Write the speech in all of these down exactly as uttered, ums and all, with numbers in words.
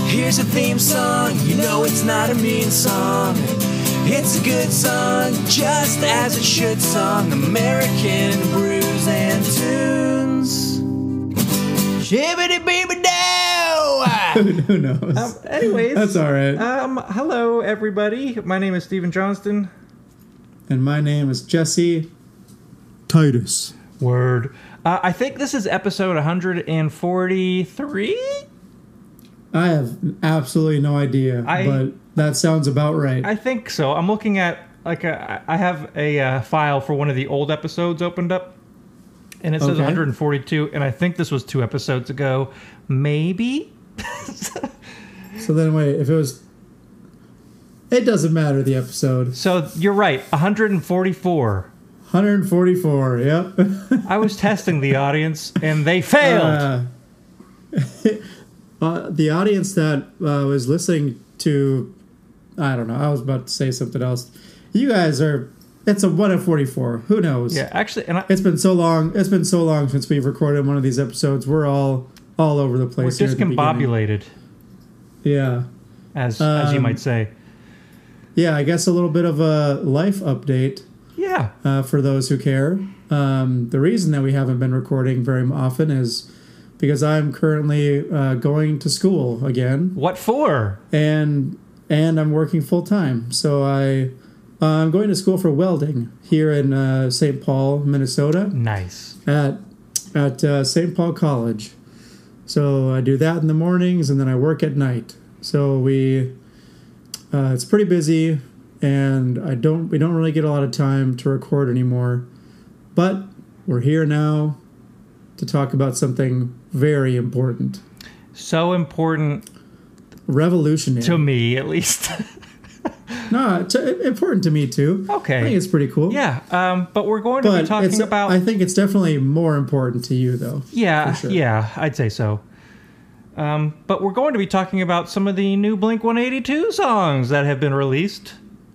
Here's a theme song, you know it's not a mean song. It's a good song, just as it should song. American Brews and Tunes. Shibbity beeby dow! Who knows? Um, anyways. That's all right. Um, hello, everybody. My name is Stephen Johnston. And my name is Jesse Titus. Word. Uh, I think this is episode one forty-three? I have absolutely no idea, I, but that sounds about right. I think so. I'm looking at, like, a, I have a uh, file for one of the old episodes opened up, and it says okay. one forty-two, and I think this was two episodes ago. Maybe? So then, wait, if it was... It doesn't matter, the episode. So, you're right, one forty-four. one forty-four, yep. I was testing the audience, and they failed. Uh, uh, the audience that uh, was listening to, I don't know, I was about to say something else. You guys are, it's a one in forty-four. Who knows? Yeah, actually, and I, it's been so long. It's been so long since we've recorded one of these episodes. We're all all over the place. We're discombobulated. Yeah, as um, as you might say. Yeah, I guess a little bit of a life update. Yeah. Uh, for those who care. Um, the reason that we haven't been recording very often is because I'm currently uh, going to school again. What for? And and I'm working full time. So I uh, I'm going to school for welding here in uh, Saint Paul, Minnesota. Nice. At at uh, Saint Paul College. So I do that in the mornings and then I work at night. So we uh, it's pretty busy. And I don't. We don't really get a lot of time to record anymore, but we're here now to talk about something very important. So important, revolutionary to me, at least. No, to, important to me too. Okay, I think it's pretty cool. Yeah, um, but we're going to but be talking about. I think it's definitely more important to you, though. Yeah, for sure. Yeah, I'd say so. Um, but we're going to be talking about some of the new Blink one eighty-two songs that have been released.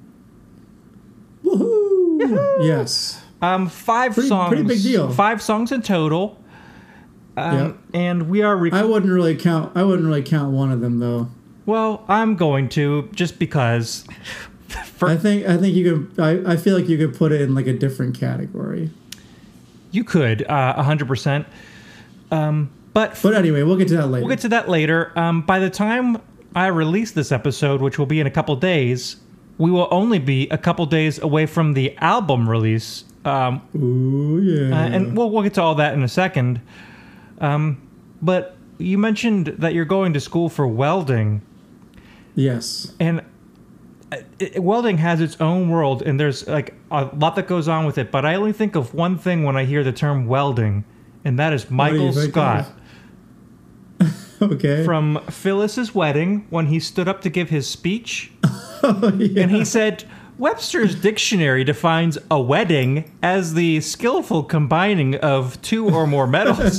Woohoo! Yahoo! Yes. Um, five pretty, songs. Pretty big deal. Five songs in total. Um, yep. And we are. Rec- I wouldn't really count. I wouldn't really count one of them though. Well, I'm going to just because. For, I think. I think you could. I, I feel like you could put it in like a different category. You could, a hundred percent. Um, but. But anyway, we'll get to that later. We'll get to that later. Um, by the time I release this episode, which will be in a couple days. We will only be a couple days away from the album release. Um, Ooh, yeah. Uh, and we'll, we'll get to all that in a second. Um, but you mentioned that you're going to school for welding. Yes. And it, welding has its own world, and there's like a lot that goes on with it. But I only think of one thing when I hear the term welding, and that is Michael Scott. Okay. From Phyllis's wedding, when he stood up to give his speech. Oh, yeah. And he said, Webster's dictionary defines a wedding as the skillful combining of two or more metals.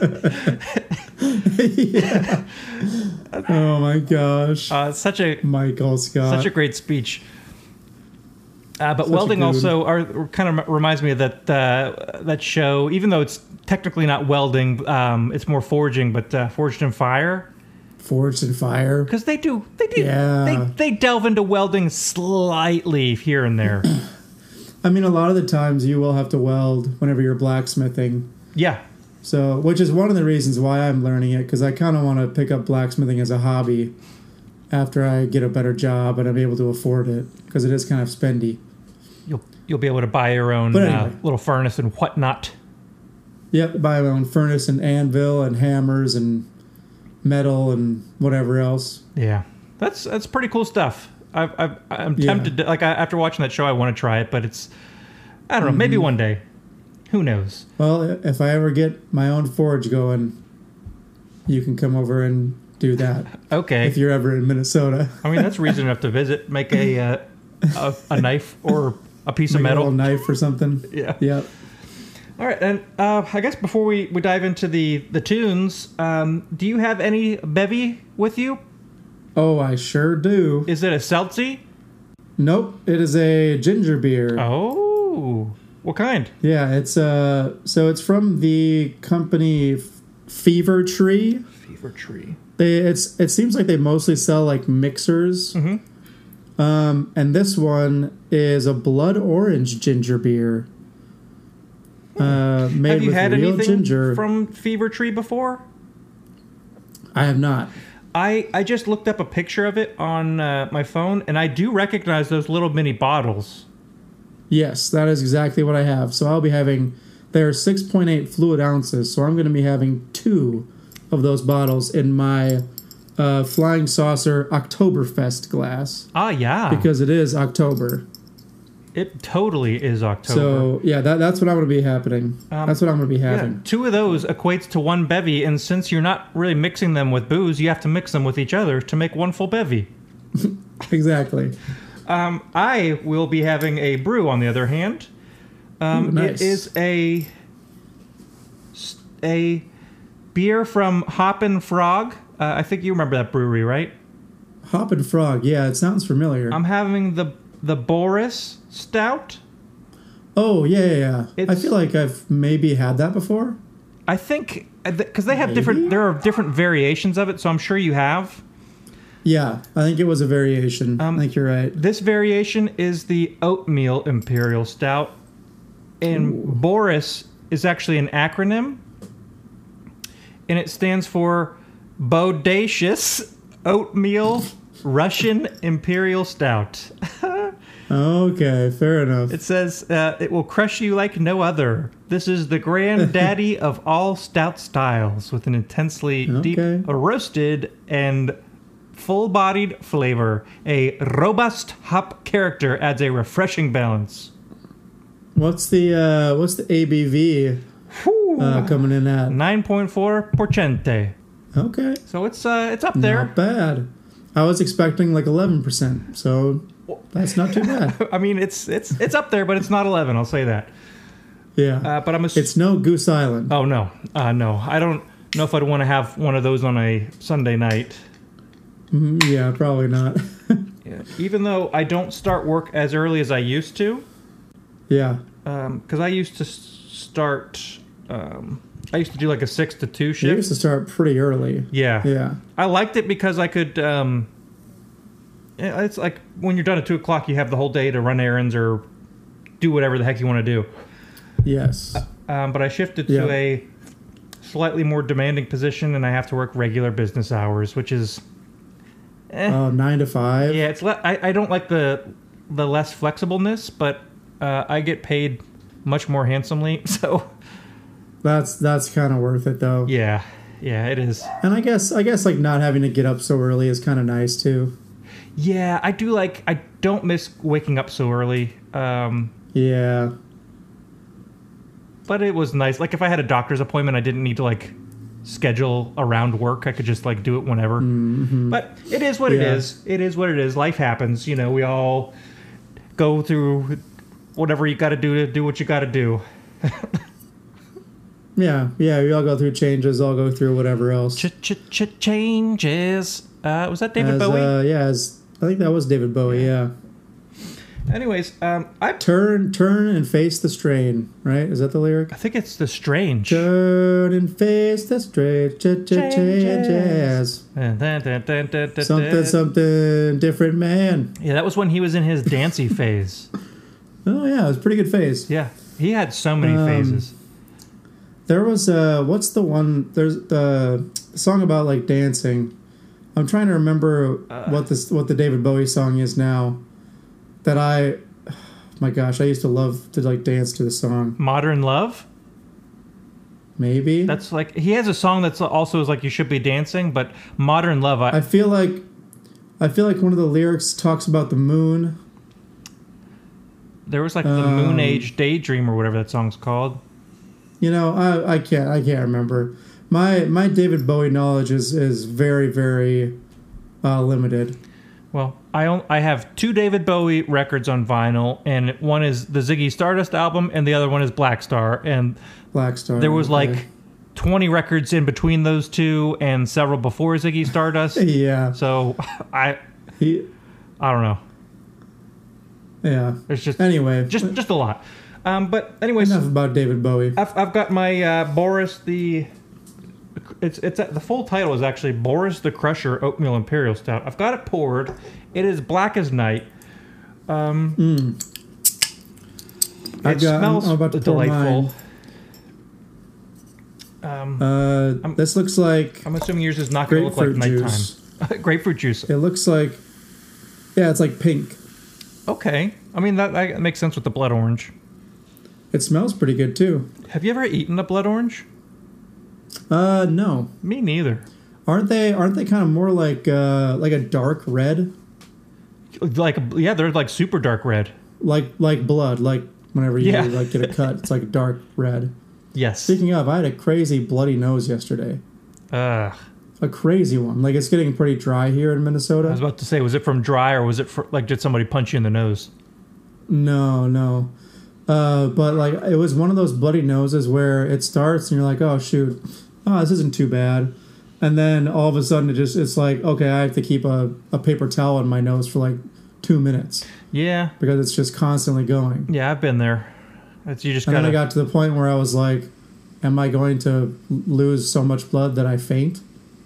Yeah. Oh my gosh. Uh, such a Michael Scott. Such a great speech. Uh, but Such welding also are, kind of reminds me of that uh, that show, even though it's technically not welding, um, it's more forging, but uh, Forged in Fire. Forged in Fire. Because they do, they do, yeah. they, they delve into welding slightly here and there. I mean, a lot of the times you will have to weld whenever you're blacksmithing. Yeah. So, which is one of the reasons why I'm learning it, because I kind of want to pick up blacksmithing as a hobby after I get a better job and I'm able to afford it, because it is kind of spendy. You'll you'll be able to buy your own anyway. uh, little furnace and whatnot. Yep, buy my own furnace and anvil and hammers and metal and whatever else. Yeah, that's that's pretty cool stuff. I've, I've, I'm tempted yeah. to, like, I, after watching that show, I want to try it, but it's, I don't know, mm-hmm. maybe one day. Who knows? Well, if I ever get my own forge going, you can come over and do that. Okay. If you're ever in Minnesota. I mean, that's reason enough to visit. Make a uh, a, a knife or a piece Make of metal. A little knife or something. Yeah. Yep. All right, and uh, I guess before we, we dive into the, the tunes, um, do you have any bevy with you? Oh, I sure do. Is it a seltzy? Nope, it is a ginger beer. Oh, what kind? Yeah, it's uh, so it's from the company Fever Tree. Fever Tree. They it's it seems like they mostly sell like mixers. Mm-hmm. Um, and this one is a blood orange ginger beer. Uh, made Have you with had real anything ginger. from Fever Tree before? I have not. I, I just looked up a picture of it on uh, my phone, and I do recognize those little mini bottles. Yes, that is exactly what I have. So I'll be having. They're six point eight fluid ounces, so I'm going to be having two of those bottles in my uh, Flying Saucer Oktoberfest glass. Ah, yeah. Because it is October. It totally is October. So, yeah, that, that's what I'm going to be happening. Um, that's what I'm going to be having. Yeah, two of those equates to one bevy, and since you're not really mixing them with booze, you have to mix them with each other to make one full bevy. Exactly. Um, I will be having a brew, on the other hand. Um, Ooh, nice. It is a a beer from Hoppin' Frog. Uh, I think you remember that brewery, right? Hoppin' Frog. Yeah, it sounds familiar. I'm having the the Boris Stout. Oh, yeah, yeah, yeah. I It's- feel like I've maybe had that before. I think because they have Maybe? different. There are different variations of it, so I'm sure you have. Yeah, I think it was a variation. Um, I think you're right. This variation is the Oatmeal Imperial Stout, and Ooh. Boris is actually an acronym, and it stands for Bodacious Oatmeal Russian Imperial Stout. Okay, fair enough. It says uh, it will crush you like no other. This is the granddaddy of all stout styles, with an intensely deep Okay. roasted and full-bodied flavor. A robust hop character adds a refreshing balance. What's the uh, what's the A B V uh, coming in at? nine point four percent. Okay, So it's uh, it's up there. not bad. I was expecting like eleven percent, so that's not too bad. I mean, it's it's it's up there, but it's not eleven. I'll say that. Yeah, Uh, but I'm a. it's no Goose Island. Oh no, uh, no. I don't know if I'd want to have one of those on a Sunday night. Mhm, yeah, probably not. Yeah. Even though I don't start work as early as I used to, Yeah, because I used to s- start. Um, I used to do like a six to two you shift. used to start pretty early. Yeah. Yeah, I liked it because I could. Um, yeah, it's like when you're done at two o'clock, you have the whole day to run errands or do whatever the heck you want to do. yes. Um, but I shifted Yeah. to a slightly more demanding position, and I have to work regular business hours, which is. Eh. Oh, nine to five. Yeah, it's. Le- I, I don't like the the less flexibleness, but uh, I get paid much more handsomely. So That's that's kind of worth it though. yeah, yeah, it is. And I guess I guess like not having to get up so early is kind of nice too. Yeah, I do like. I don't miss waking up so early. Um, Yeah. but it was nice. Like if I had a doctor's appointment, I didn't need to like schedule around work. I could just like do it whenever. Mm-hmm. But it is what it Yeah. is. It is what it is. Life happens. You know, we all go through whatever you got to do to do what you got to do. Yeah, yeah, we all go through changes, all go through whatever else. Ch ch ch changes. Uh, was that David As, Bowie? Uh, yeah, as, I think that was David Bowie, yeah. Anyways, um, I Turn, turn and face the strain, right? Is that the lyric? I think it's the Strange. Turn and face the strain, ch- ch- changes. Dun, dun, dun, dun, dun, dun, Something, dun. something different, man. Yeah, that was when he was in his dancey phase. Oh, yeah, it was a pretty good phase. Yeah, he had so many Um, phases. There was, uh, what's the one, there's the song about, like, dancing. I'm trying to remember Uh. what this, what the David Bowie song is now. That I, my gosh, I used to love to, like, dance to the song. Modern Love. Maybe. That's like he has a song that's also is like you should be dancing, but Modern Love. I, I feel like, I feel like one of the lyrics talks about the moon. there was like the um, Moon Age Daydream or whatever that song's called. You know, I, I can't I can't remember. My my David Bowie knowledge is is very very uh, limited. Well, I own, I have two David Bowie records on vinyl, and one is the Ziggy Stardust album, and the other one is Black Star. And Black Star. there was okay. like twenty records in between those two, and several before Ziggy Stardust. Yeah. So I He, I don't know. yeah. There's just Anyway, just just a lot. Um, but anyways, enough about David Bowie. I've I've got my uh, Boris the It's it's the full title is actually Boris the Crusher Oatmeal Imperial Stout. I've got it poured. It is black as night. Um, mm. It I've got, smells I'm about to pour delightful. mine. Um, uh, I'm, this looks like I'm assuming yours is not going to look like juice. nighttime. Grapefruit juice. It looks like, yeah, it's like pink. Okay. I mean, that, that makes sense with the blood orange. It smells pretty good, too. Have you ever eaten a blood orange? Uh, no. Me neither. Aren't they, aren't they kind of more like, uh, like a dark red? Like, yeah, they're like super dark red. Like, like blood, like whenever you yeah. like get a cut, it's like dark red. Yes. Speaking of, I had a crazy bloody nose yesterday. Ugh. A crazy one. Like, it's getting pretty dry here in Minnesota. I was about to say, was it from dry or was it for, like, did somebody punch you in the nose? No, no. Uh, but, like, it was one of those bloody noses where it starts and you're like, oh, shoot. Oh, this isn't too bad. And then all of a sudden it just, it's like, okay, I have to keep a, a paper towel in my nose for, like, two minutes. Yeah. Because it's just constantly going. Yeah, I've been there. It's, you just and gotta... then I got to the point where I was like, am I going to lose so much blood that I faint?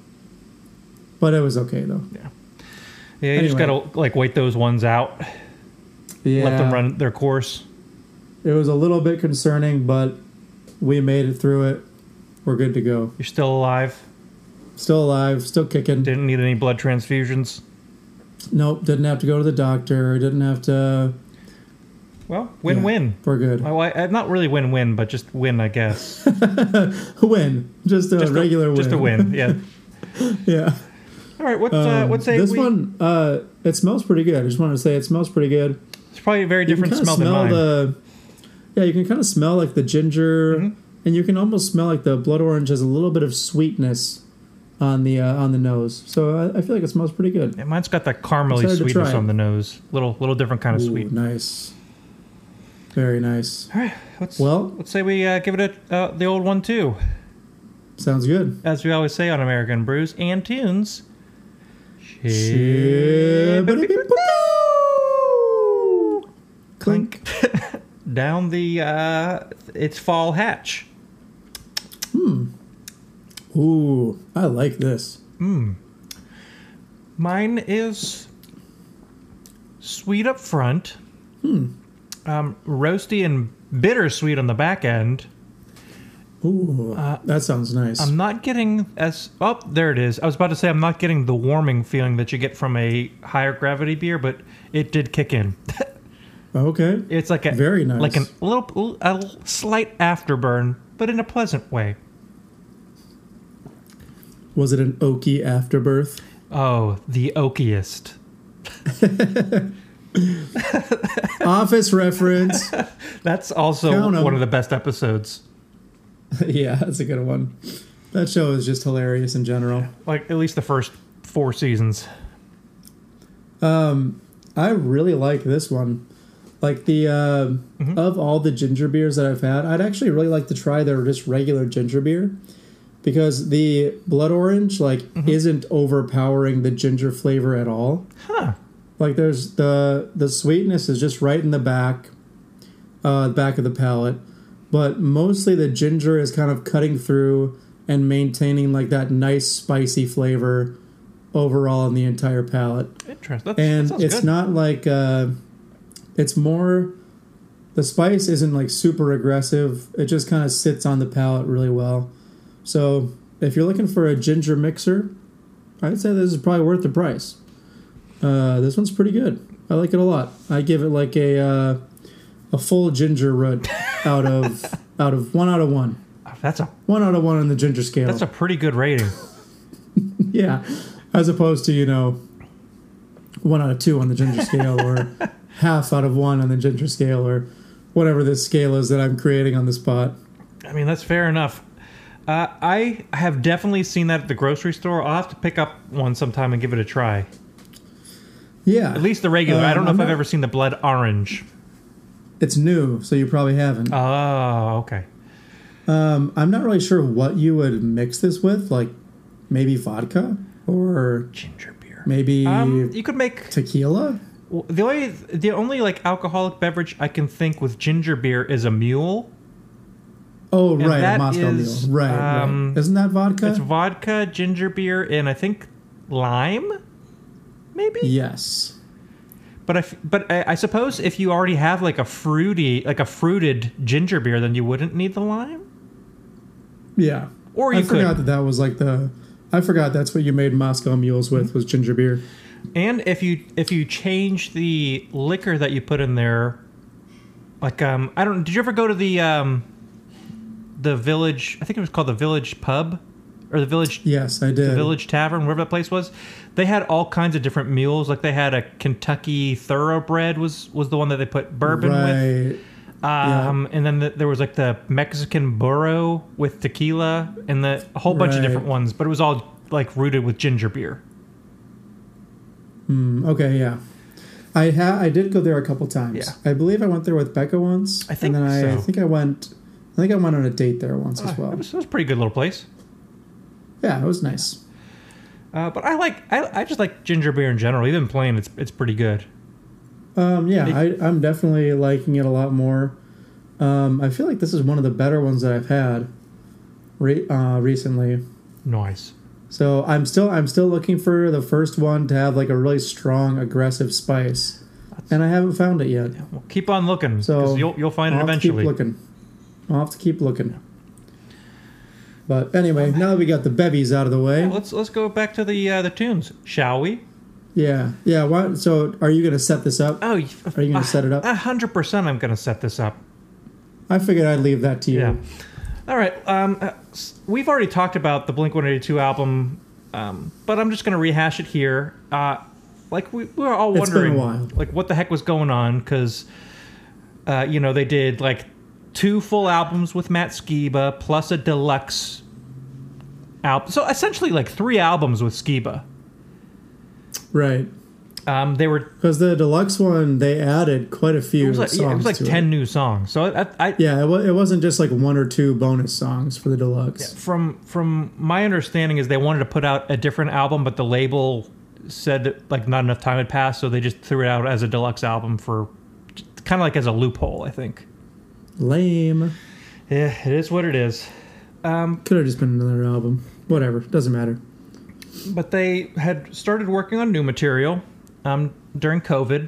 But it was okay, though. Yeah. Yeah, you anyway. just gotta, like, wait those ones out. Yeah. Let them run their course. It was a little bit concerning, but we made it through it. We're good to go. You're still alive? Still alive, still kicking. Didn't need any blood transfusions? Nope, didn't have to go to the doctor. Didn't have to... Well, win-win. Yeah, we're good. Well, I, not really win-win, but just win, I guess. Win. Just a just regular a, win. Just a win, yeah. Yeah. All right, what, Um, uh, what say this we... one, uh, it smells pretty good. I just wanted to say it smells pretty good. It's probably a very different smell, smell than mine. The, yeah, you can kind of smell like the ginger, mm-hmm. and you can almost smell like the blood orange has a little bit of sweetness on the uh, on the nose. So I, I feel like it smells pretty good. Yeah, mine's got that caramely Excited to sweetness try on it. the nose. Little, little different kind of Ooh, sweet. Nice. Very nice. All right, let's, Well- let's say we uh, give it a, uh, the old one, too. Sounds good. As we always say on American Brews and Tunes. Clink. Down the, uh, it's fall hatch. Hmm. Ooh, I like this. Mm. Mine is sweet up front, Hmm. um, roasty and bittersweet on the back end. Ooh, Uh, that sounds nice. I'm not getting as... Oh, there it is. I was about to say I'm not getting the warming feeling that you get from a higher gravity beer, but it did kick in. Okay. It's like a... Very nice. Like an, a little, a slight afterburn, but in a pleasant way. Was it an oaky afterbirth? Oh, the oakiest. Office reference. That's also Count 'em. one of the best episodes. Yeah, that's a good one. That show is just hilarious in general. Like, at least the first four seasons. Um, I really like this one. Like the uh, Mm-hmm. of all the ginger beers that I've had, I'd actually really like to try their just regular ginger beer, because the blood orange like Mm-hmm. isn't overpowering the ginger flavor at all. Huh. Like there's the the sweetness is just right in the back, uh, back of the palate, but mostly the ginger is kind of cutting through and maintaining like that nice spicy flavor overall in the entire palate. Interesting. That's, And that sounds it's good. not like uh, it's more. The spice isn't like super aggressive. It just kind of sits on the palate really well. So if you're looking for a ginger mixer, I'd say this is probably worth the price. Uh, this one's pretty good. I like it a lot. I give it like a uh, a full ginger root out of out of one out of one. That's a One out of one on the ginger scale. that's a pretty good rating. Yeah, as opposed to, you know, one out of two on the ginger scale, or half out of one on the ginger scale, or whatever this scale is that I'm creating on the spot. I mean, that's fair enough. Uh, I have definitely seen that at the grocery store. I'll have to pick up one sometime and give it a try. Yeah. At least the regular. I don't know Um, if I'm I've not- ever seen the blood orange. It's new, so you probably haven't. Oh, okay. Um, I'm not really sure what you would mix this with, like maybe vodka or Ginger beer. maybe Um, you could make tequila. the only the only like alcoholic beverage I can think with ginger beer is a mule. Oh, And right, a that Moscow is, Mule. Right, um, right. Isn't that vodka? It's vodka, ginger beer, and I think lime, maybe. Yes. But I, f- but I, I suppose if you already have like a fruity, like a fruited ginger beer, then you wouldn't need the lime. Yeah. Or you I could. forgot that that was like the. I forgot that's what you made Moscow Mules with was ginger beer. And if you if you change the liquor that you put in there, like um, I don't. Did you ever go to the um, the Village? I think it was called the Village Pub, or the Village. Yes, I did. The Village Tavern, wherever that place was. They had all kinds of different mules. Like they had a Kentucky Thoroughbred was was the one that they put bourbon with. Right. Um, and then the, there was like the Mexican burro with tequila and the a whole bunch of Right. different ones, but it was all like rooted with ginger beer. Mm, okay, yeah. I ha- I did go there a couple times. Yeah. I believe I went there with Becca once. I think and then I, I so. think I went. I think I went on a date there once as well. It was, it was a pretty good little place. Yeah, it was nice. Uh, but I like I, I just like ginger beer in general. Even plain, it's it's pretty good. Um, yeah, It- I, I'm definitely liking it a lot more. Um, I feel like this is one of the better ones that I've had re- uh, recently. Nice. So I'm still I'm still looking for the first one to have like a really strong, aggressive spice, and I haven't found it yet. Well, keep on looking, So because you'll you'll find I'll it have to eventually. keep looking. I'll have to keep looking. But anyway, now that we got the bevies out of the way, Yeah, let's let's go back to the uh, the tunes, shall we? yeah, yeah. Why, so are you going to set this up? Oh, Are you going to set it up? A hundred percent. I'm going to set this up. I figured I'd leave that to you. Yeah. All right. Um, uh, s- we've already talked about the Blink one eighty-two album, um, but I'm just going to rehash it here. Uh, like we, we were all It's been a wondering, while. like what the heck was going on? Because, uh, you know, they did like two full albums with Matt Skiba plus a deluxe album. So essentially, like three albums with Skiba. Right. Um, they were Because the deluxe one, they added quite a few it was like, songs yeah, it was like to ten it. new songs. So I, I, Yeah, it, wa- it wasn't just like one or two bonus songs for the deluxe. from from my understanding is they wanted to put out a different album, but the label said that, like not enough time had passed, so they just threw it out as a deluxe album for kind of like as a loophole, I think. Lame. Yeah, it is what it is. Um, Could have just been another album. Whatever. Doesn't matter. but they had started working on new material um, during COVID,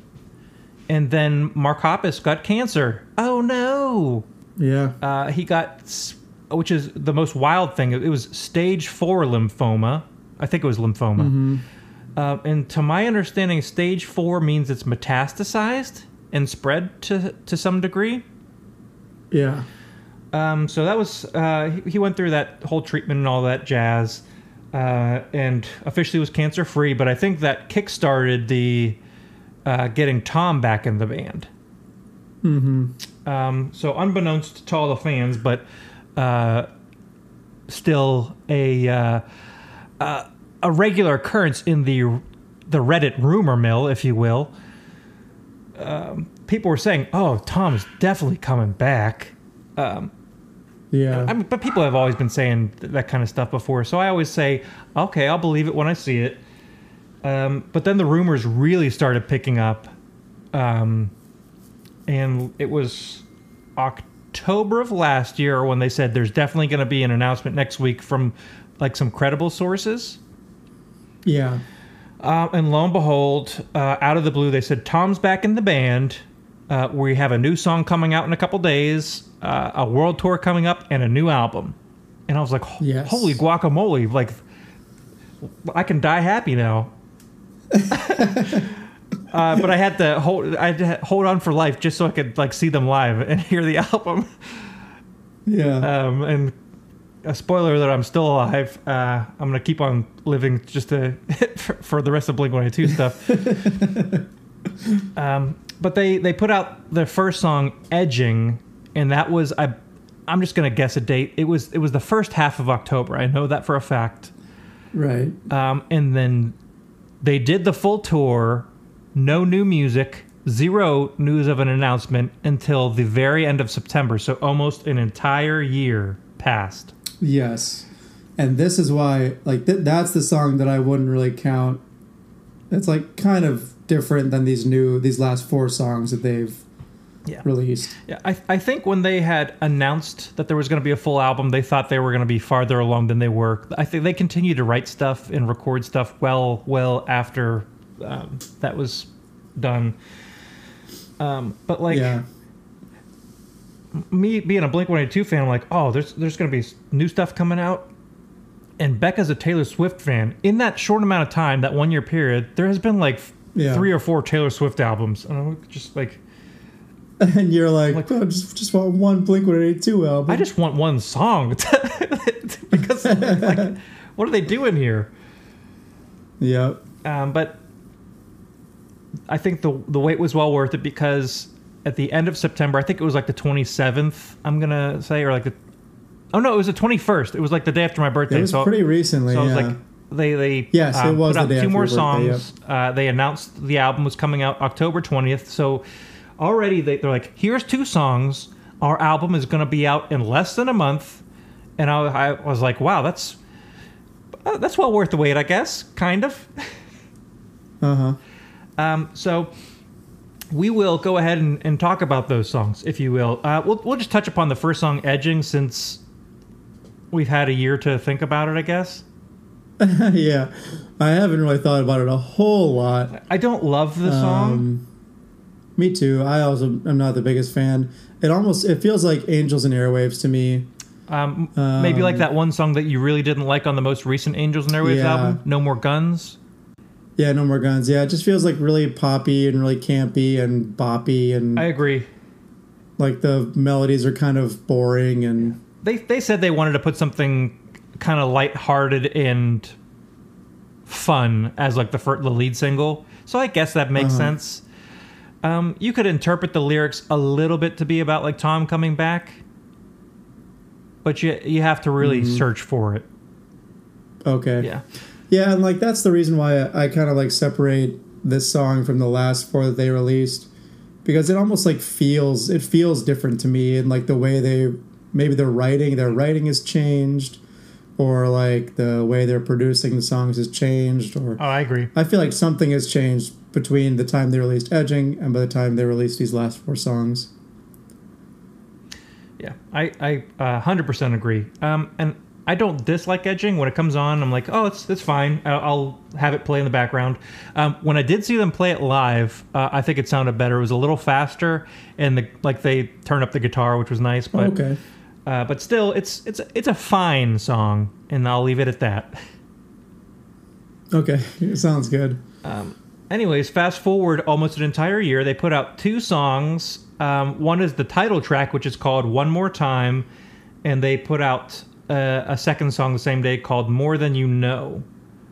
and then Mark Hoppus got cancer. Oh no! Yeah. Uh, he got, s- which is the most wild thing. It was stage four lymphoma. I think it was lymphoma. Mm-hmm. Uh, and to my understanding, stage four means it's metastasized and spread to to some degree. Yeah. Um, so that was uh, he, he went through that whole treatment and all that jazz, uh, and officially was cancer free. But I think that kickstarted the uh, getting Tom back in the band. Mm-hmm. Um, so unbeknownst to all the fans, but uh, still a uh, uh, a regular occurrence in the the Reddit rumor mill, if you will. Um, people were saying, "Oh, Tom's definitely coming back." Um, Yeah. I mean, but people have always been saying th- that kind of stuff before, so I always say, "Okay, I'll believe it when I see it." Um, but then the rumors really started picking up, um, and it was October of last year when they said there's definitely going to be an announcement next week from like some credible sources. yeah. Uh, and lo and behold, uh, out of the blue, they said Tom's back in the band. Uh, we have a new song coming out in a couple days, uh, a world tour coming up, and a new album. And I was like, Yes. "Holy guacamole! Like, I can die happy now." uh, but I had to hold, I had to hold on for life just so I could like see them live and hear the album. Yeah. Um, and a spoiler that I'm still alive. Uh, I'm gonna keep on living just to for, for the rest of Blink one eighty-two stuff. um, but they they put out their first song, "Edging," and that was I. I'm just gonna guess a date. It was it was the first half of October. I know that for a fact. right. Um, and then they did the full tour. No new music. Zero news of an announcement until the very end of September. So almost an entire year passed. Yes. And this is why, like, th- that's the song that I wouldn't really count. It's like kind of different than these new, these last four songs that they've Yeah. released. Yeah, I, I think when they had announced that there was going to be a full album, they thought they were going to be farther along than they were. I think they continued to write stuff and record stuff well, well after um, that was done. Um, but like Yeah. me being a Blink one eighty-two fan, I'm like, oh, there's there's going to be new stuff coming out. And Becca's a Taylor Swift fan. In that short amount of time, that one year period, there has been like Yeah. three or four Taylor Swift albums, and I'm just like. And you're like, Like- oh, just just want one Blink one eighty-two album. I just want one song because like, what are they doing here? yeah. Um, but I think the the wait was well worth it because at the end of September, I think it was like the twenty-seventh. I'm gonna say, or like the oh no, it was the twenty-first. It was like the day after my birthday. It was so pretty recently. so it yeah. was like they they Yes, it um, was put out the day two after more your birthday, songs. Uh, they announced the album was coming out October twentieth. So already they, they're like, here's two songs. Our album is going to be out in less than a month. And I, I was like, wow, that's uh, that's well worth the wait, I guess, kind of. uh huh. Um, so we will go ahead and, and talk about those songs, if you will. Uh, we'll we'll just touch upon the first song, "Edging," since we've had a year to think about it, I guess. yeah. I haven't really thought about it a whole lot. I don't love the song. Um, me too. I also am not the biggest fan. It almost it feels like Angels and Airwaves to me. Um, maybe like that one song that you really didn't like on the most recent Angels and Airwaves Yeah. album, "No More Guns." Yeah, No More Guns. Yeah, it just feels like really poppy and really campy and boppy, and I agree. like the melodies are kind of boring. And They they said they wanted to put something kind of lighthearted and fun as like the fir- the lead single. So I guess that makes Uh-huh. sense. Um, you could interpret the lyrics a little bit to be about like Tom coming back, but you you have to really Mm-hmm. search for it. okay, Yeah. yeah, and like that's the reason why I, I kind of like separate this song from the last four that they released, because it almost like feels it feels different to me, and like the way they maybe their writing their writing has changed, or like the way they're producing the songs has changed, or Oh, I agree. I feel like something has changed between the time they released Edging and by the time they released these last four songs. Yeah, I I uh, one hundred percent agree. Um, and I don't dislike Edging. When it comes on, I'm like, oh, it's it's fine. I'll, I'll have it play in the background. Um, when I did see them play it live, uh, I think it sounded better. It was a little faster, and the like they turned up the guitar, which was nice. But Oh, okay. uh, but still, it's it's it's a fine song, and I'll leave it at that. Okay, it sounds good. Anyways, fast forward almost an entire year. They put out two songs. Um, one is the title track, which is called "One More Time," and they put out uh, a second song the same day called "More Than You Know."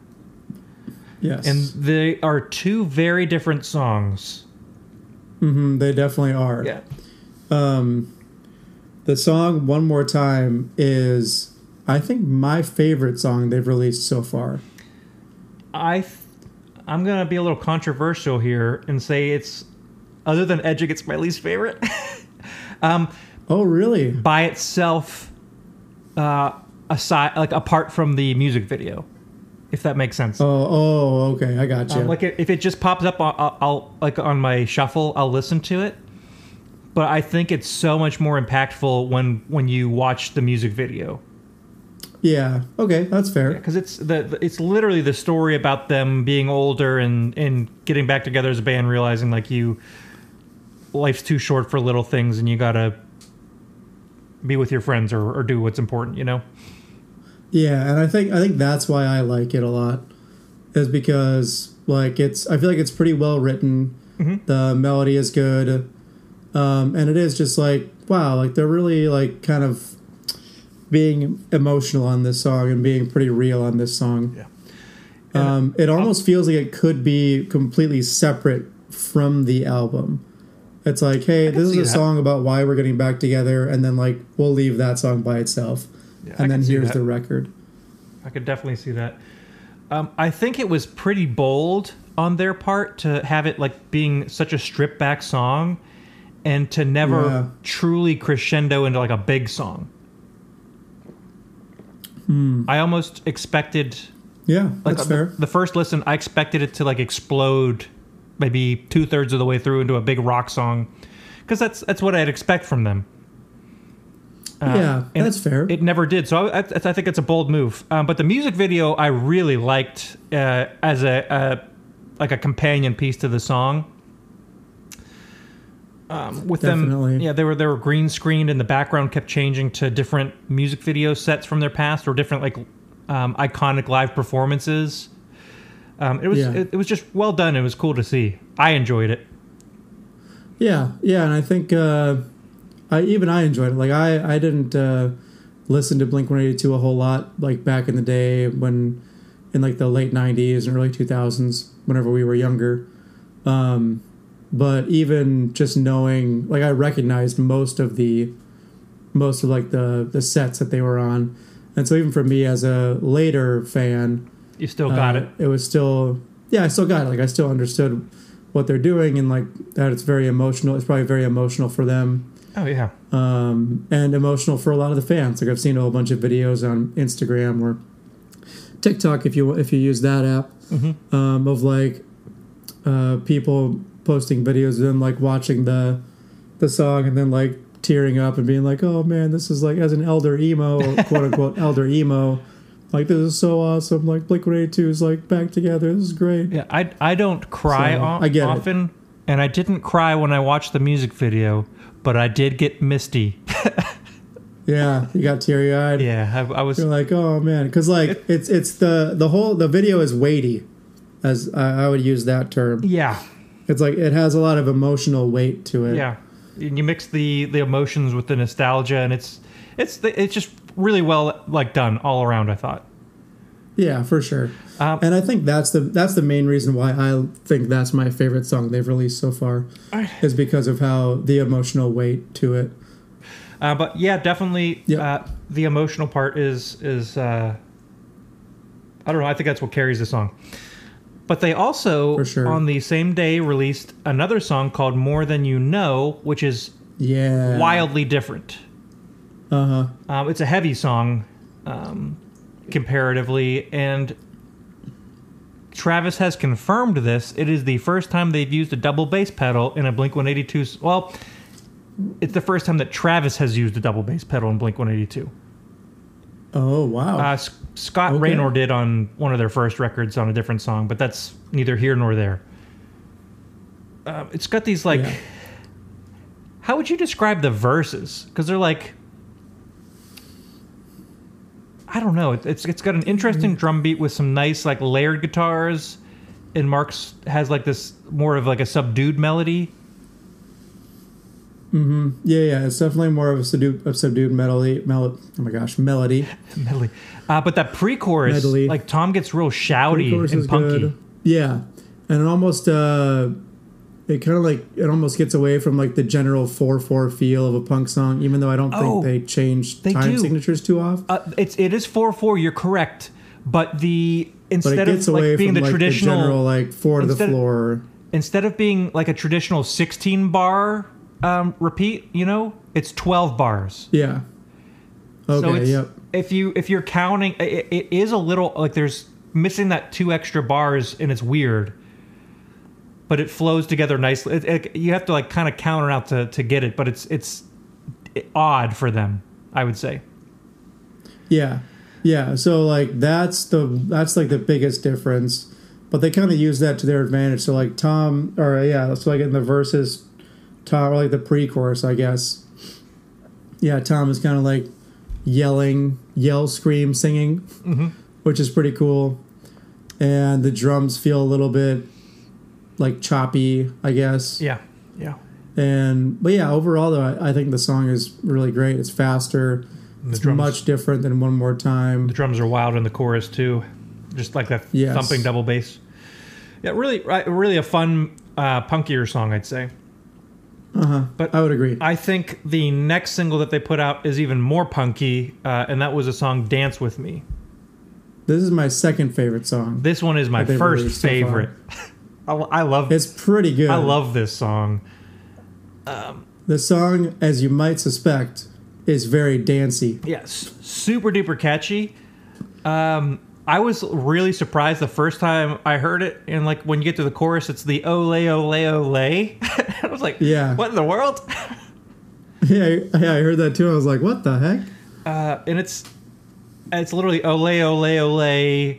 Yes, And they are two very different songs. hmm they definitely are. Yeah. Um, the song "One More Time" is, I think, my favorite song they've released so far. I, th- I'm gonna be a little controversial here and say it's, other than Edging, it's my least favorite. um, Oh, really? by itself, uh, aside like apart from the music video, if that makes sense. Oh, oh, okay, I got you. Um, like if it just pops up, I'll, I'll like on my shuffle, I'll listen to it. But I think it's so much more impactful when when you watch the music video. yeah, okay, that's fair. Because it's the, the it's literally the story about them being older and and getting back together as a band, realizing like you life's too short for little things and you gotta be with your friends or, or do what's important, you know. Yeah, and I think I think that's why I like it a lot, is because like it's I feel like it's pretty well written. Mhm. The melody is good, um, and it is just like wow, like they're really like kind of being emotional on this song and being pretty real on this song. Yeah. Um, it almost feels like it could be completely separate from the album. It's like, hey, this is see a that. song about why we're getting back together, and then like we'll leave that song by itself, Yeah, I and can then see here's that. the record. I could definitely see that. Um, I think it was pretty bold on their part to have it like being such a stripped back song and to never Yeah. truly crescendo into like a big song. I almost expected Yeah, like that's the, fair. the first listen, I expected it to like explode maybe two thirds of the way through into a big rock song because that's that's what I'd expect from them. Uh, yeah, and that's fair. It never did, so I, I, I think it's a bold move. Um, but the music video I really liked uh, as a, a like a companion piece to the song. Um, with Definitely. them, yeah, they were they were green screened, and the background kept changing to different music video sets from their past or different like um, iconic live performances. Um, it was Yeah. it, it was just well done. It was cool to see. I enjoyed it. Yeah, yeah, and I think uh, I even I enjoyed it. Like I, I didn't uh, listen to Blink one eighty-two a whole lot like back in the day when in like the late nineties and early two thousands whenever we were younger. Um, but even just knowing, like I recognized most of the most of like the the sets that they were on. And so even for me as a later fan, You still got uh, it. It was still, yeah, I still got it. Like I still understood what they're doing and like that it's very emotional. It's probably very emotional for them. Oh yeah. Um, and emotional for a lot of the fans. Like I've seen a whole bunch of videos on Instagram or TikTok, if you if you use that app, Mm-hmm. um, of like uh, people posting videos of them like watching the the song and then like tearing up and being like, "Oh man, this is like as an elder emo, quote unquote elder emo, like this is so awesome. Like Blink one eighty-two is like back together. This is great." Yeah, I I don't cry So, o- I get it. often, and I didn't cry when I watched the music video, but I did get misty. Yeah, you got teary eyed. Yeah, I, I was. You're like, oh man, because like it's it's the the whole the video is weighty, as I, I would use that term. Yeah, It's like it has a lot of emotional weight to it. yeah. And you mix the the emotions with the nostalgia, and it's it's it's just really well like done all around. I thought. Yeah, for sure. Um, And I think that's the that's the main reason why I think that's my favorite song they've released so far, is because of how the emotional weight to it. Uh, but yeah, definitely Yep. uh, the emotional part is is uh, I don't know. I think that's what carries the song. But they also For sure. on the same day released another song called "More Than You Know," which is Yeah. wildly different. Uh huh. Um, it's a heavy song um, comparatively, and Travis has confirmed this. It is the first time they've used a double bass pedal in a Blink one eighty-two. s- Well, it's the first time that Travis has used a double bass pedal in Blink one eighty-two. Oh wow. Uh, S- Scott Okay. Raynor did on one of their first records on a different song, but that's neither here nor there. Uh, it's got these like, Yeah. how would you describe the verses? Because they're like, I don't know. It- It's it's got an interesting drum beat with some nice like layered guitars, and Mark's has like this more of like a subdued melody. Mm-hmm. Yeah, yeah. It's definitely more of a subdued, a subdued melody. Mel- oh my gosh, melody. melody. Uh, but that pre-chorus, Medley. like Tom gets real shouty Pre-chorus and is punky. good. Yeah, and it almost uh, it kind of like it almost gets away from like the general four four feel of a punk song, even though I don't Oh, think they change they time do. signatures too often. Uh, it's it is four four. You're correct, but the But instead it gets of away like being from the like traditional the general like four to the instead- floor. instead of being like a traditional sixteen bar um, repeat, you know, it's twelve bars. Yeah. Okay. so it's, Yep. if you if you're counting, it, it is a little like there's missing that two extra bars, and it's weird. But it flows together nicely. It, it, you have to like kind of counter out to, to get it, but it's it's odd for them, I would say. Yeah. Yeah. So like that's the that's like the biggest difference. But they kind of use that to their advantage. So like Tom or yeah, so like in the verses Tom or like the pre-chorus, I guess. Yeah, Tom is kind of like yelling, yell, scream, singing, Mm-hmm. which is pretty cool. And the drums feel a little bit like choppy, I guess. Yeah, yeah. And but yeah, overall though, I, I think the song is really great. It's faster. The It's drums- much different than One More Time. The drums are wild in the chorus too, just like that Yes. thumping double bass. Yeah, really, right, really a fun, uh, punkier song, I'd say. Uh huh. But I would agree. I think the next single that they put out is even more punky, uh, and that was a song "Dance with Me." This is my second favorite song. This one is my That they've first released so far. favorite. I, I love. It's pretty good. I love this song. The song, as you might suspect, is very dancey. Yes, super duper catchy. Um, I was really surprised the first time I heard it, and like when you get to the chorus, it's the ole ole ole. I was like, Yeah. what in the world? Yeah, yeah, I heard that too. I was like, what the heck? Uh, and it's it's literally ole ole ole.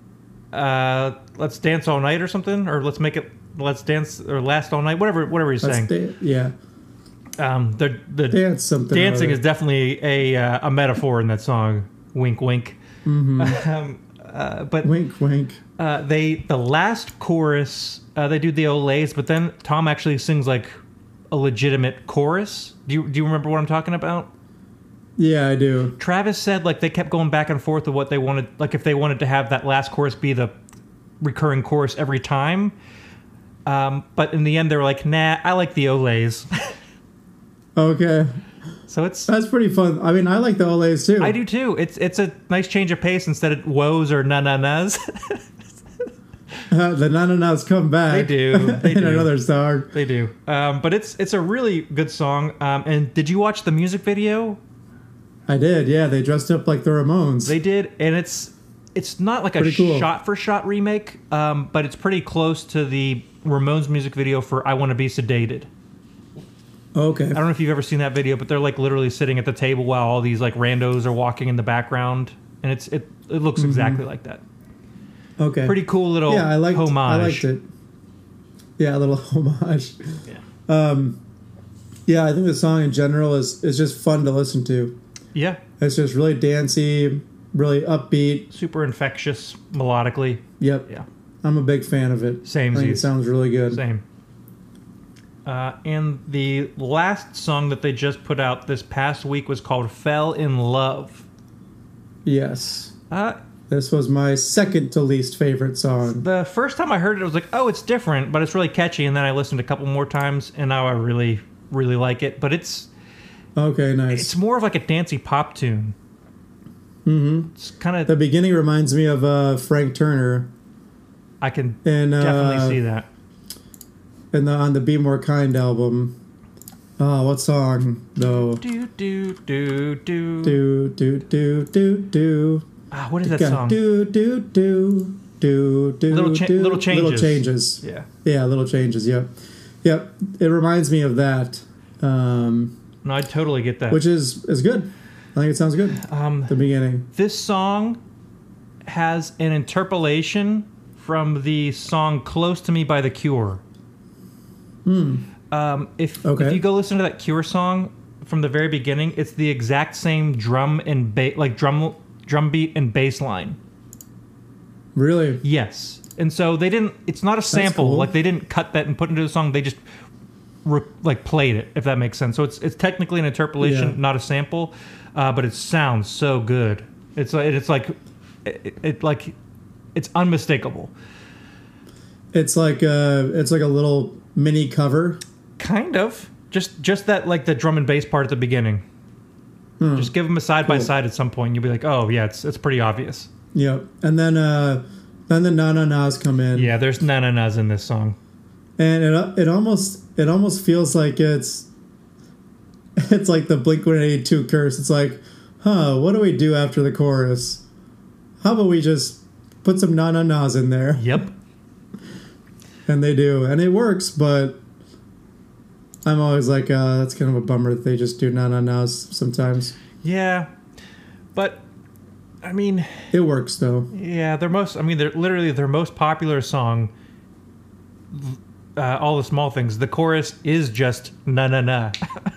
Uh, let's dance all night or something, or let's make it let's dance or last all night. Whatever, whatever he's Let's saying. da- yeah, Um, the the dance something. dancing or is definitely a uh, a metaphor in that song. Wink, wink. Mm-hmm. um, uh, but Wink, wink. uh, they the last chorus uh, they do the olays, but then Tom actually sings like a legitimate chorus. Do you do you remember what I'm talking about? Yeah, I do. Travis said like they kept going back and forth with what they wanted, like if they wanted to have that last chorus be the recurring chorus every time. Um, but in the end, they were like, "Nah, I like the olays." Okay, So it's that's pretty fun. I mean, I like the Olays too. I do too. It's it's a nice change of pace instead of woes or na na nas. Uh, the Nananas come back. They do. They in do. another song. They do. Um, but it's it's a really good song. Um, and did you watch the music video? I did. Yeah, they dressed up like the Ramones. They did, and it's it's not like a Pretty cool. shot for shot remake, um, but it's pretty close to the Ramones music video for "I Want to Be Sedated." okay. I don't know if you've ever seen that video, but they're like literally sitting at the table while all these like randos are walking in the background, and it's it it looks exactly like that. Okay. Pretty cool little Yeah, I liked. homage. I liked it. Yeah, a little homage. Yeah. Um, yeah, I think the song in general is is just fun to listen to. Yeah, It's just really dancey, really upbeat. super infectious melodically. Yep. Yeah, I'm a big fan of it. Same I think as it you. sounds really good. same. Uh, and the last song that they just put out this past week was called "Fell in Love." Yes. Uh, This was my second to least favorite song. the first time I heard it, I was like, "Oh, it's different," but it's really catchy. And then I listened a couple more times, and now I really, really like it. But it's Okay, nice. it's more of like a dancey pop tune. Mm-hmm. It's kind of The beginning reminds me of uh, Frank Turner, I can and uh, definitely see that. in the on the Be More Kind album. Oh, what song though? Do do do do. Do do do do do. Ah, what is that song? Do do do do do. Little cha- do. little changes. Little changes. Yeah. Yeah, little changes. Yep, yep. It reminds me of that, um, No, I totally get that. which is is good. I think it sounds good. um, The beginning. this song has an interpolation from the song "Close to Me" by The Cure. Um, if Okay. if you go listen to that Cure song from the very beginning, it's the exact same drum and ba- like drum drum beat and bass line. Really? Yes, and so they didn't. It's not a sample. cool. Like they didn't cut that and put it into the song. They just re- like played it, if that makes sense. So it's it's technically an interpolation, Yeah. not a sample, uh, but it sounds so good. It's like it's like it, it like it's unmistakable. It's like uh it's like a little mini cover. Kind of just just that like the drum and bass part at the beginning. Just give them a side by Cool. side at some point. You'll be like, oh yeah, it's it's pretty obvious. Yep. And then uh then the na na nas come in. Yeah, there's na na nas in this song. And it it almost it almost feels like it's it's like the Blink one eighty-two curse. It's like, huh, what do we do after the chorus? How about we just put some na na nas in there? Yep. And they do, and it works, but I'm always like, uh, that's kind of a bummer that they just do na na nas sometimes. Yeah, but I mean. It works though. Yeah, their most. I mean, they're literally their most popular song. Uh, all the small things. The chorus is just na na na.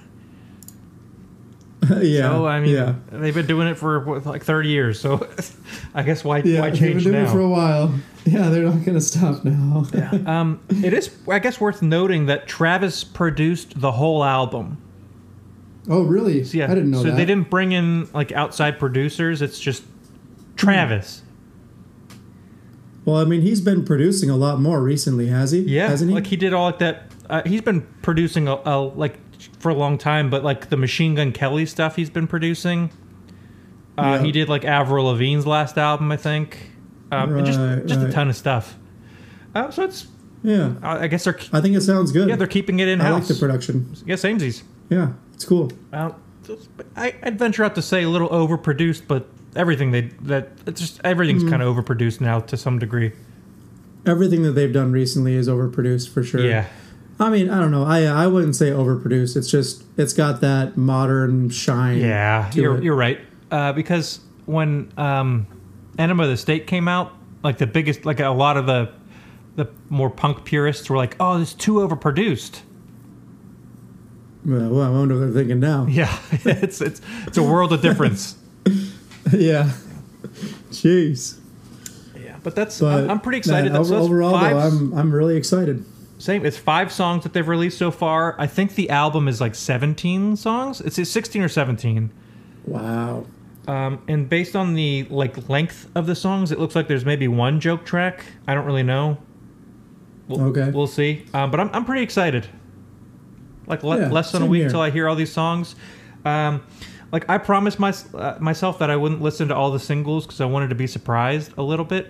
yeah. So I mean, yeah. they've been doing it for what, like thirty years. So I guess why Yeah, why they've been change doing it for a now? while. Yeah, they're not gonna stop now. um, it is, I guess, worth noting that Travis produced the whole album. Oh, really? So, yeah, I didn't know so that. they didn't bring in like outside producers. It's just Travis. Well, I mean, he's been producing a lot more recently, has he? Yeah, hasn't he? like he did all like that. Uh, he's been producing a, a like for a long time, but like the Machine Gun Kelly stuff, he's been producing. Uh, Yeah. He did like Avril Lavigne's last album, I think, um, and just Right, just a right. ton of stuff. Uh, so it's, Yeah, I I guess they're I think it sounds good. yeah they're keeping it in I like house. the production. Yeah, samesies. Yeah, it's cool. Uh, I, I'd venture out to say a little overproduced, but everything they that it's just everything's Mm. kind of overproduced now to some degree. Everything that they've done recently is overproduced for sure. Yeah. I mean, I don't know. I I wouldn't say overproduced. It's just it's got that modern shine. Yeah, to you're it. you're right. Uh, because when um, Enema of the State came out, like the biggest, like a lot of the the more punk purists were like, "Oh, it's too overproduced." Well, I wonder what they're thinking now. Yeah, it's it's it's a world of difference. Yeah. Jeez. Yeah, but that's But I'm, I'm pretty excited. man, That's- so that's overall, five, though, I'm I'm really excited. same. It's five songs that they've released so far. I think the album is like seventeen songs. It's it's sixteen or seventeen. Wow. Um, and based on the like length of the songs, it looks like there's maybe one joke track. I don't really know. We'll, Okay. we'll see. Um, but I'm I'm pretty excited. Like le- Yeah, less than a same week here. until I hear all these songs. Um, like I promised my, uh, myself that I wouldn't listen to all the singles because I wanted to be surprised a little bit.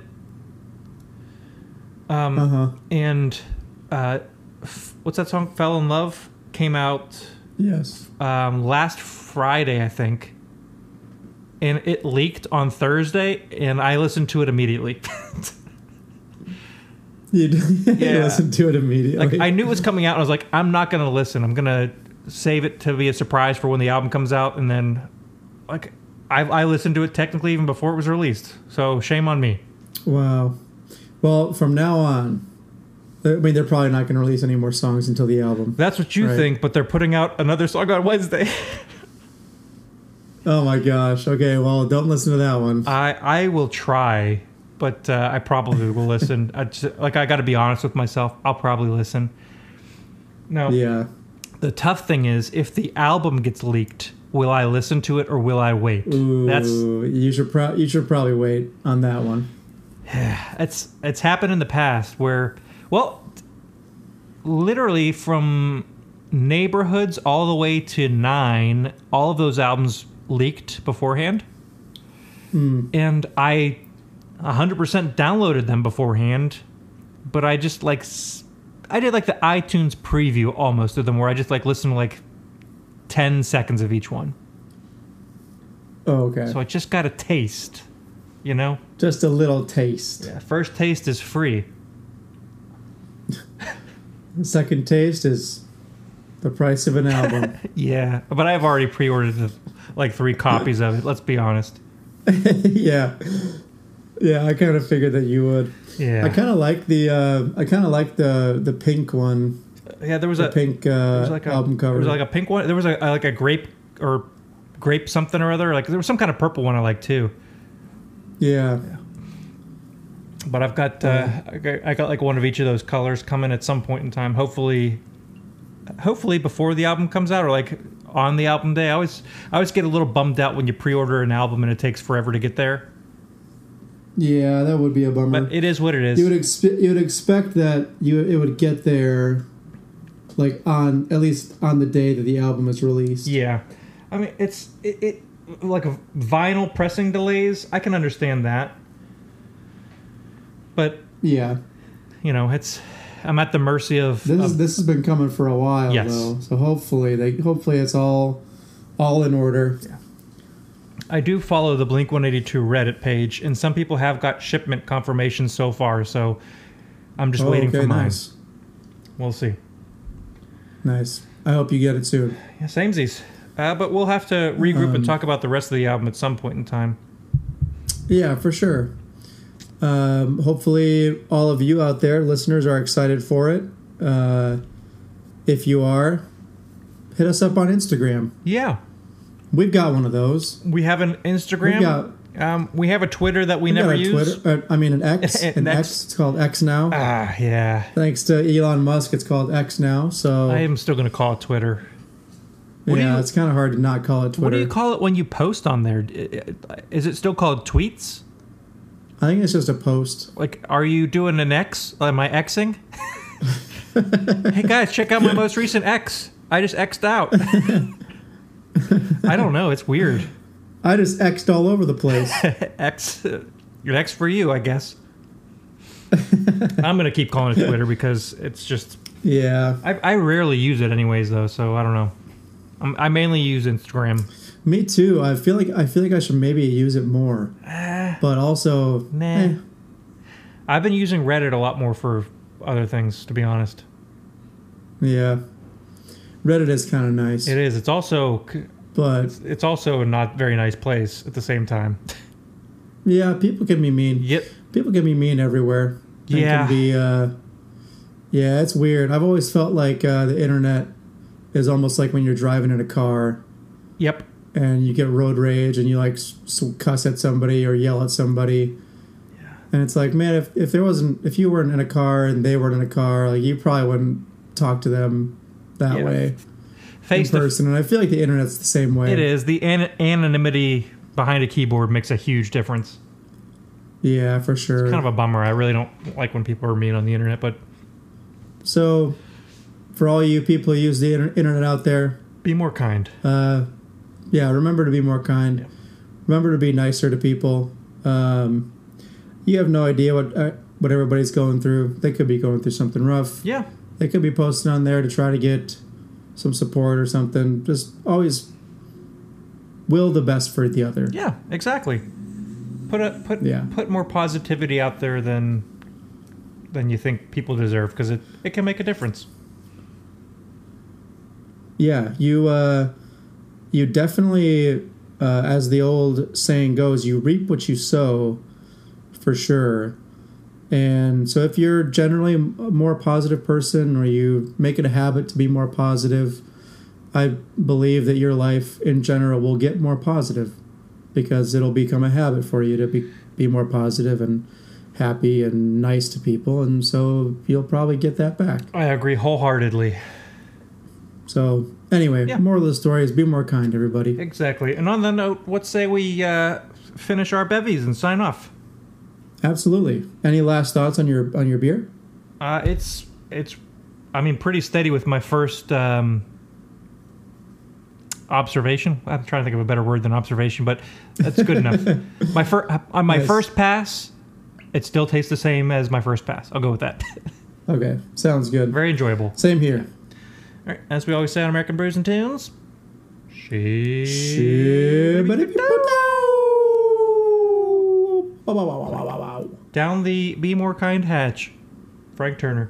Um, Uh huh. and uh, f- what's that song? Fell in Love came out Yes. um, last Friday, I think, and it leaked on Thursday, and I listened to it immediately. You, you Yeah. listen to it immediately. Like I knew it was coming out, and I was like, I'm not gonna listen. I'm gonna save it to be a surprise for when the album comes out, and then like I, I listened to it technically even before it was released. So shame on me. Wow. Well, from now on, I mean, they're probably not going to release any more songs until the album. That's what you Right. think, but they're putting out another song on Wednesday. Oh my gosh. Okay. Well, don't listen to that one. I I will try, but uh, I probably will listen. I just, like I got to be honest with myself. I'll probably listen. No. Yeah. The tough thing is, if the album gets leaked, will I listen to it or will I wait? Ooh, That's you should pro- you should probably wait on that one. it's it's happened in the past where, well, literally from Neighborhoods all the way to Nine, all of those albums leaked beforehand, Hmm. and I one hundred percent downloaded them beforehand, but I just like s- I did like the iTunes preview almost of them where I just like listened to like ten seconds of each one. Oh, okay. So I just got a taste, you know? Just a little taste. Yeah, first taste is free. The second taste is the price of an album. Yeah, but I've already pre-ordered the, like three copies of it, let's be honest. Yeah. Yeah, I kind of figured that you would. Yeah. I kind of like the uh, I kind of like the the pink one. yeah, there was The a pink there uh, was like a, album cover. There was like a pink one. There was a, a like a grape or grape something or other. Like there was some kind of purple one I like too. yeah. But I've got uh, I got I got like one of each of those colors coming at some point in time. Hopefully, hopefully before the album comes out or like on the album day. I always I always get a little bummed out when you pre-order an album and it takes forever to get there. Yeah, that would be a bummer. But it is what it is. You would expe- you would expect that you it would get there, like on at least on the day that the album is released. Yeah, I mean it's it, it like a vinyl pressing delays. I can understand that, but Yeah. you know it's I'm at the mercy of. This of is, this has been coming for a while Yes. though. So hopefully they hopefully it's all all in order. I do follow the Blink one eighty-two Reddit page, and some people have got shipment confirmation so far. So I'm just Oh, waiting okay, for mine. nice. We'll see. Nice. I hope you get it soon. Yeah, samesies. Uh, but we'll have to regroup Um, and talk about the rest of the album at some point in time. Yeah, for sure. Um, hopefully, all of you out there, listeners, are excited for it. Uh, if you are, hit us up on Instagram. Yeah, We've got one of those. we have an Instagram. We've got- um, we have a Twitter that we We've never got a use. Twitter. Uh, I mean, an X. An an X. X. It's called X now. Ah, yeah. Thanks to Elon Musk, it's called X now. So I am still going to call it Twitter. What do yeah, you- it's kind of hard to not call it Twitter. What do you call it when you post on there? Is it still called tweets? I think it's just a post. Like, are you doing an X? Am I Xing? Hey guys, check out my most recent X. I just X'd out. I don't know. It's weird. I just X'd all over the place. X, uh, an X for you, I guess. I'm gonna keep calling it Twitter because it's just. Yeah. I, I rarely use it anyways, though, so I don't know. I'm, I mainly use Instagram. Me too. I feel like I feel like I should maybe use it more, Uh, but also, nah. eh, I've been using Reddit a lot more for other things, to be honest. yeah. Reddit is kind of nice, It is. It's also but it's, it's also a not very nice place at the same time. yeah, people can be mean. Yep. People can be mean everywhere. They Yeah. Can be, uh, yeah, it's weird. I've always felt like uh, the internet is almost like when you're driving in a car Yep. and you get road rage and you like s- s- cuss at somebody or yell at somebody. Yeah. And it's like, man, if, if there wasn't, if you weren't in a car and they weren't in a car, like you probably wouldn't talk to them that Yeah. way Face in to person. And I feel like the internet's the same way. It is. The an- anonymity behind a keyboard makes a huge difference. Yeah, for sure. Kind of a bummer. I really don't like when people are mean on the internet, but So, for all you people who use the inter- internet out there, be more kind. uh, yeah, remember to be more kind. Yeah. Remember to be nicer to people. Um, you have no idea what uh, what everybody's going through. They could be going through something rough. Yeah. They could be posting on there to try to get some support or something. Just always will the best for the other. Yeah, exactly. Put a put Yeah. put more positivity out there than than you think people deserve, because it, it can make a difference. Yeah, you uh, you definitely, uh, as the old saying goes, you reap what you sow, for sure. And so, if you're generally a more positive person, or you make it a habit to be more positive, I believe that your life in general will get more positive, because it'll become a habit for you to be be more positive and happy and nice to people, and so you'll probably get that back. I agree wholeheartedly. So anyway, Yeah. moral of the story is be more kind, everybody. Exactly. And on the note, what say we uh, finish our bevies and sign off? Absolutely. Any last thoughts on your on your beer? Uh, it's it's, I mean, pretty steady with my first um, observation. I'm trying to think of a better word than observation, but that's good enough. My first on my Nice. first pass, it still tastes the same as my first pass. I'll go with that. Okay, sounds good. Very enjoyable. Same here. All right, as we always say on American Brews and Tunes, she. Down the Be More Kind hatch. Frank Turner.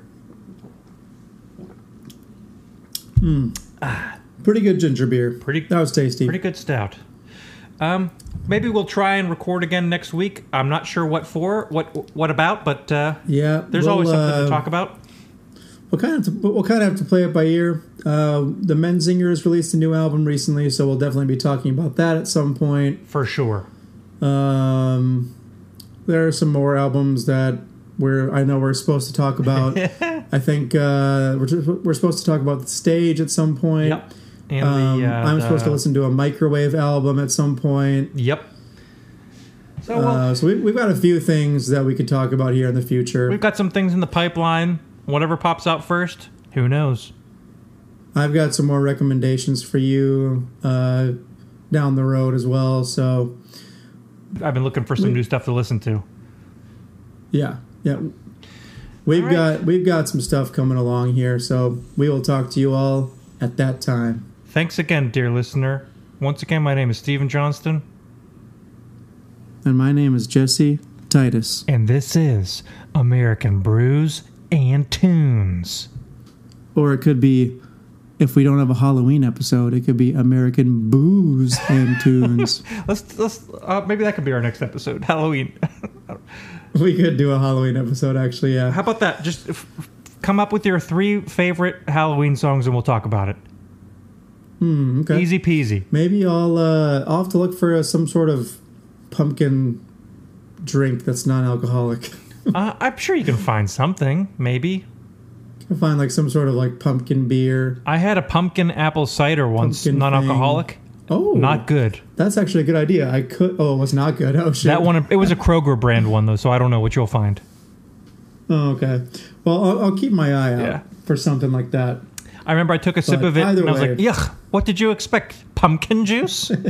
Pretty good ginger beer. Pretty- That was tasty. Pretty good stout. Um, maybe we'll try and record again next week. I'm not sure what for, what what about, but uh, Yeah. there's we'll, always something uh, to talk about. We'll kind of we'll kind of have to play it by ear. Uh, the Menzingers released a new album recently, so we'll definitely be talking about that at some point. For sure. Um, there are some more albums that we're I know we're supposed to talk about. I think uh, we're we're supposed to talk about The Stage at some point. Yep. And Um, the, uh, I'm supposed to the- listen to a Microwave album at some point. Yep. So well, Uh, so we, we've got a few things that we could talk about here in the future. we've got some things in the pipeline. Whatever pops out first, who knows? I've got some more recommendations for you uh, down the road as well. So I've been looking for some We- new stuff to listen to. yeah, yeah, we've All right. got we've got some stuff coming along here. So we will talk to you all at that time. Thanks again, dear listener. Once again, my name is Stephen Johnston, And my name is Jesse Titus. and this is American Brews and Tunes. Or it could be, if we don't have a Halloween episode, it could be American Booze and Tunes. Let's let's uh, maybe that could be our next episode, Halloween. We could do a Halloween episode, actually. Yeah. How about that? Just f- f- come up with your three favorite Halloween songs, and we'll talk about it. Hmm, okay. Easy peasy. Maybe I'll uh, I'll have to look for uh, some sort of pumpkin drink that's non-alcoholic. uh, I'm sure you can find something. Maybe I'll find like some sort of like pumpkin beer. I had a pumpkin apple cider once, Pumpkin non-alcoholic. Oh, Not good. That's actually a good idea. I could. Oh, it was not good. Oh shit. That one, it was a Kroger brand one though, so I don't know what you'll find. Oh, okay. Well, I'll, I'll keep my eye out Yeah. for something like that. I remember I took a sip But of it either and I was way- like, "Yuck! What did you expect? Pumpkin juice?" uh,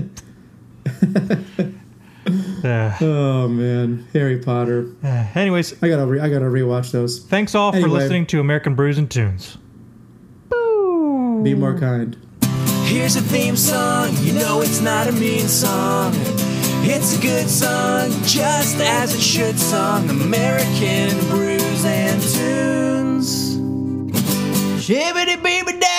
Oh man, Harry Potter. uh, anyways, I gotta re- I gotta rewatch those. thanks all for Anyway. listening to American Brews and Tunes. Boo. Be more kind. Here's a theme song, you know it's not a mean song. It's a good song, just as it should song. American Brews and Tunes. Shibbity beeby da